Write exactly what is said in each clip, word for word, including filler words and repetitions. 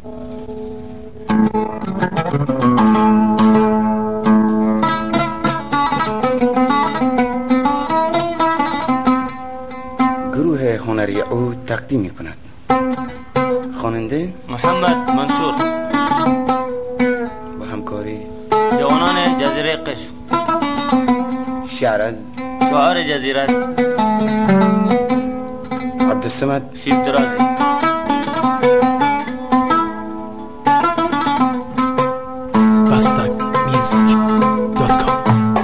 گروه هنری عود تقدیم می کند. خواننده محمد منصور با همکاری جوانان جزیره قشم. شعر از شعار جزیره عبدالصمد شیب درازی. بستک میوزیک دات کام.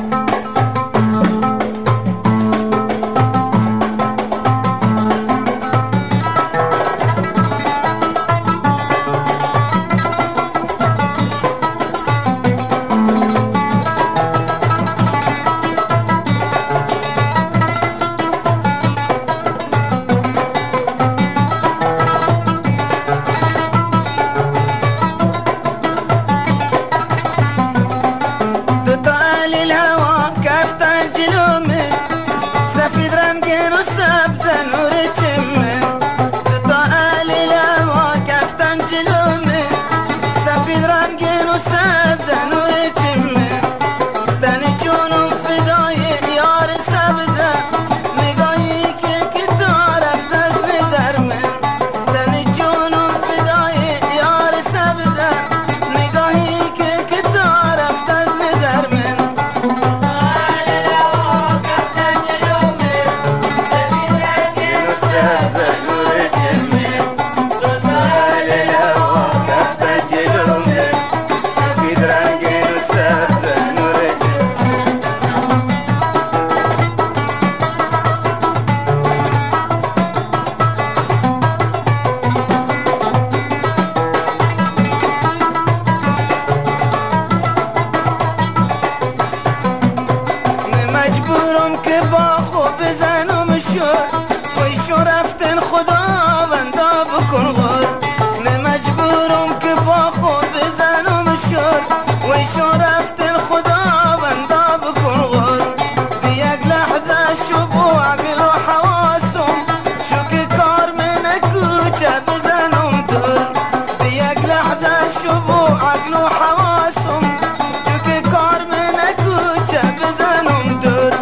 مجبورم که با خوب بزنم شور وی شو رفتن خدا بندا بکن غور. مجبورم که با خوب بزنم شور وی شو رفتن خدا بندا بکن غور. بی یک لحظه شو بو عقل و حواسم شو که کار من کوچه بزنم دور. بی یک لحظه شو بو عقل و حواسم شو که کار من کوچه بزنم دور.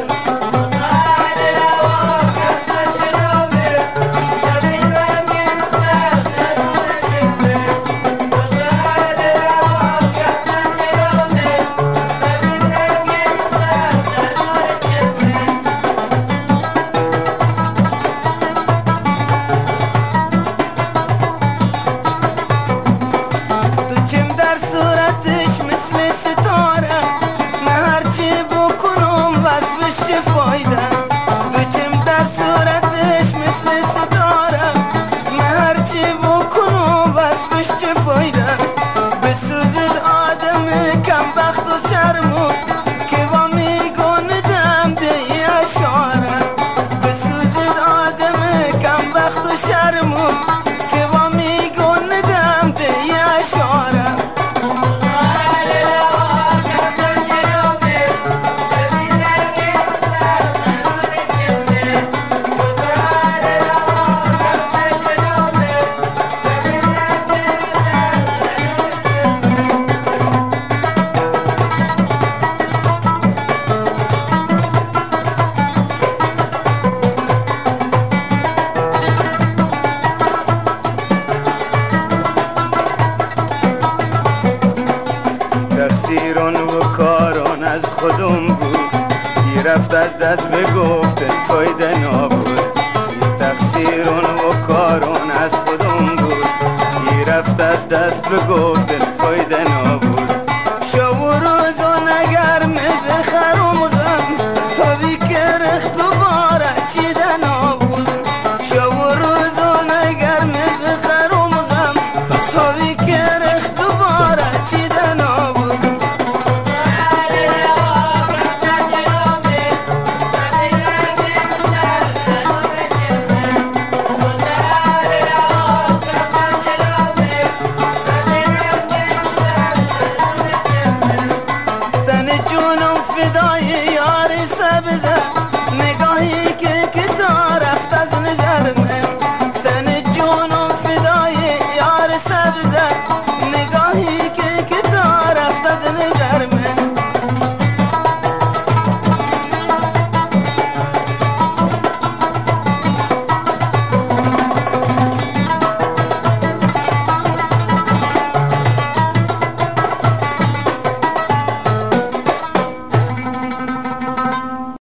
تقصیران و کاران از خودم بود، رفت از دست بگفتن فایده نبود. تقصیران و کاران از خودم بود، رفت از دست بگفتن فایده نبود.